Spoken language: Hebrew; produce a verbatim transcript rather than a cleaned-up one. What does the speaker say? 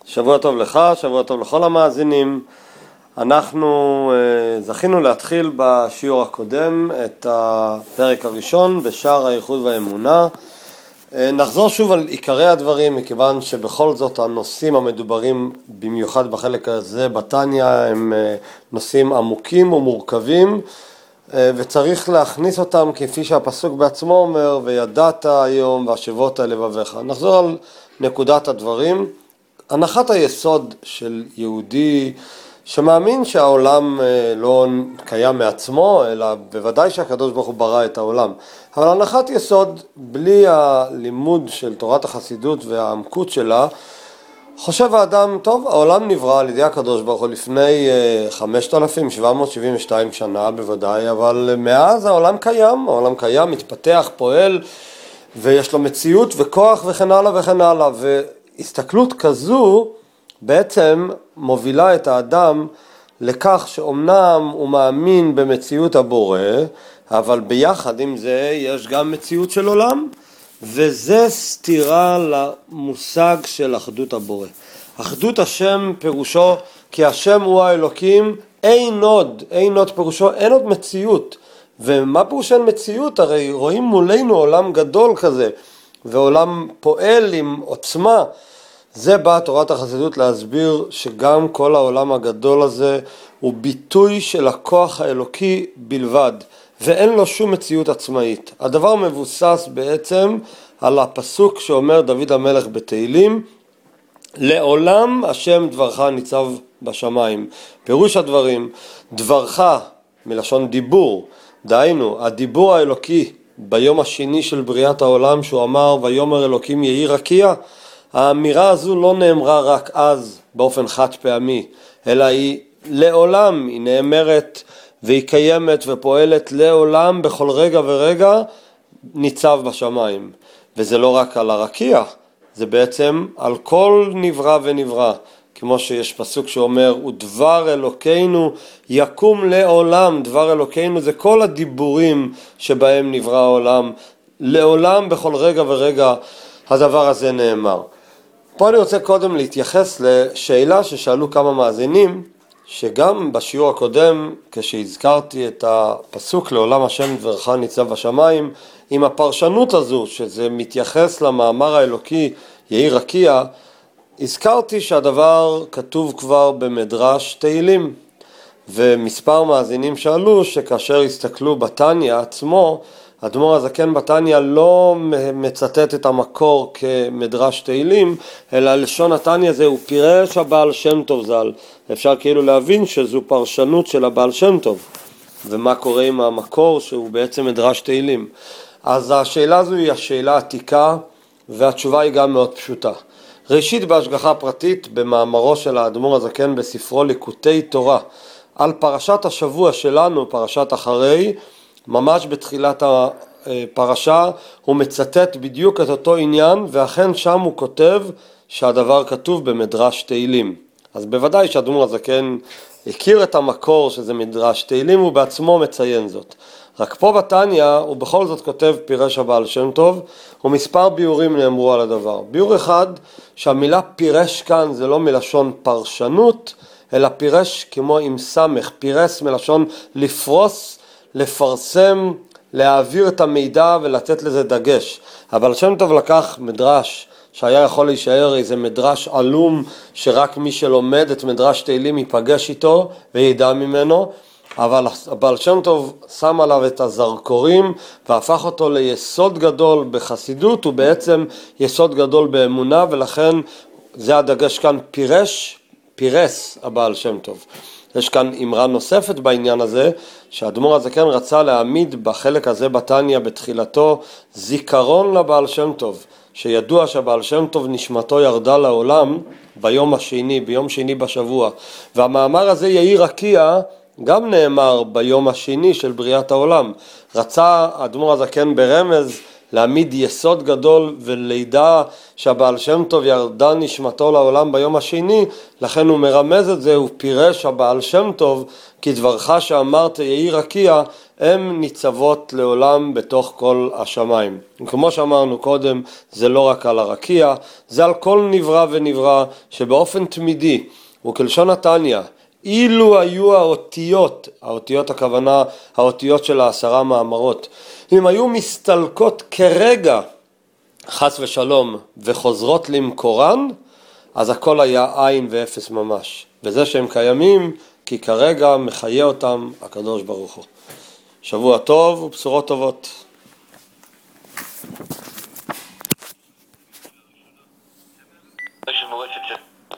שבוע טוב לך, שבוע טוב לכל המאזינים. אנחנו uh, זכינו להתחיל בשיעור הקודם את הפרק הראשון בשער הייחוד והאמונה. Uh, נחזור שוב על עיקרי הדברים, מכיוון שבכל זאת הנושאים המדוברים במיוחד בחלק הזה בתניה הם uh, נושאים עמוקים ומורכבים, uh, וצריך להכניס אותם כפי שהפסוק בעצמו אומר, וידעת היום והשבות על לבביך. נחזור על נקודת הדברים. הנחת היסוד של יהודי שמאמין שהעולם לא קיים מעצמו, אלא בוודאי שהקדוש ברוך הוא ברא את העולם. אבל הנחת יסוד, בלי הלימוד של תורת החסידות והעמקות שלה, חושב האדם, טוב, העולם נברא על ידי הקדוש ברוך הוא לפני חמשת אלפים שבע מאות שבעים ושתיים שנה בוודאי, אבל מאז העולם קיים, העולם קיים, מתפתח, פועל, ויש לו מציאות וכוח וכן הלאה וכן הלאה, ו... הסתכלות כזו בעצם מובילה את האדם לכך שאומנם הוא מאמין במציאות הבורא, אבל ביחד עם זה יש גם מציאות של עולם, וזה סתירה למושג של אחדות הבורא. אחדות השם פירושו כי השם הוא האלוקים, אין עוד, אין עוד פירושו, אין עוד מציאות. ומה פירוש אין מציאות? הרי רואים מולנו עולם גדול כזה, ועולם פועל עם עוצמה. זה בא תורת החסידות להסביר שגם כל העולם הגדול הזה הוא ביטוי של הכוח האלוקי בלבד, ואין לו שום מציאות עצמאית. הדבר מבוסס בעצם על הפסוק שאומר דוד המלך בתהילים, לעולם השם דברך ניצב בשמיים. פירוש הדברים, דברך מלשון דיבור, דהיינו הדיבור האלוקי ביום השני של בריאת העולם שהוא אמר ויאמר אלוקים יהי רקיע, האמירה הזו לא נאמרה רק אז באופן חד פעמי, אלא היא לעולם, היא נאמרת והיא קיימת ופועלת לעולם בכל רגע ורגע ניצב בשמיים. וזה לא רק על הרקיע, זה בעצם על כל נברא ונברא. כמו שיש פסוק שאומר, ודבר אלוקינו יקום לעולם, דבר אלוקינו זה כל הדיבורים שבהם נברא העולם, לעולם בכל רגע ורגע הדבר הזה נאמר. פה אני רוצה קודם להתייחס לשאלה ששאלו כמה מאזינים, שגם בשיעור הקודם כשהזכרתי את הפסוק לעולם השם דברך ניצב בשמיים, עם הפרשנות הזו שזה מתייחס למאמר האלוקי יהי רקיע, הזכרתי שהדבר כתוב כבר במדרש תהילים, ומספר מאזינים שאלו שכאשר הסתכלו בתניה עצמו, האדמו"ר הזקן בתניה לא מצטט את המקור כמדרש תהילים, אלא לשון התניה זה הוא פירש הבעל שם טוב ז"ל. אפשר כאילו להבין שזו פרשנות של הבעל שם טוב, ומה קורה עם המקור שהוא בעצם מדרש תהילים. אז השאלה הזו היא השאלה עתיקה, והתשובה היא גם מאוד פשוטה. ראשית בהשגחה פרטית במאמרו של האדמו"ר הזקן בספרו ליקוטי תורה על פרשת השבוע שלנו, פרשת אחרי, ממש בתחילת הפרשה הוא מצטט בדיוק את אותו עניין, ואכן שם הוא כותב שהדבר כתוב במדרש תהילים. אז בוודאי שהאדמו"ר הזקן הכיר את המקור שזה מדרש תהילים, הוא בעצמו מציין זאת. רק פה בתניה הוא בכל זאת כותב פירש הבעל שם טוב, ומספר ביורים נאמרו על הדבר. ביור אחד, שהמילה פירש כאן זה לא מלשון פרשנות, אלא פירש כמו עם סמך, פירס מלשון לפרוס, לפרסם, להעביר את המידע ולתת לזה דגש. הבעל שם טוב לקח מדרש שהיה יכול להישאר איזה מדרש עלום, שרק מי שלומד את מדרש תהילים ייפגש איתו וידע ממנו, אבל הבעל שם טוב שם עליו את הזרקורים והפך אותו ליסוד גדול בחסידות, הוא בעצם יסוד גדול באמונה, ולכן זה הדגש כאן, פירש, פירס הבעל שם טוב. יש כאן אמרה נוספת בעניין הזה, שהאדמו"ר הזקן רצה להעמיד בחלק הזה בתניה בתחילתו זיכרון לבעל שם טוב, שידוע שהבעל שם טוב נשמתו ירדה לעולם ביום השני, ביום שני בשבוע, והמאמר הזה יהי רקיע גם נאמר ביום השני של בריאת העולם. רצה האדמו"ר הזקן ברמז להעמיד יסוד גדול ולידע שהבעל שם טוב ירדה נשמתו לעולם ביום השני, לכן הוא מרמז את זה, הוא פירש הבעל שם טוב, כי דברך שאמרת יהי רקיע, הם ניצבות לעולם בתוך כל השמיים. כמו שאמרנו קודם, זה לא רק על הרקיע, זה על כל נברא ונברא שבאופן תמידי, וכלשון התניא, אילו היו האותיות, האותיות הכוונה, האותיות של העשרה מאמרות, אם היו מסתלקות כרגע, חס ושלום, וחוזרות למקורן, אז הכל היה עין ואפס ממש. וזה שהם קיימים, כי כרגע מחיה אותם הקדוש ברוך הוא. שבוע טוב ובשורות טובות.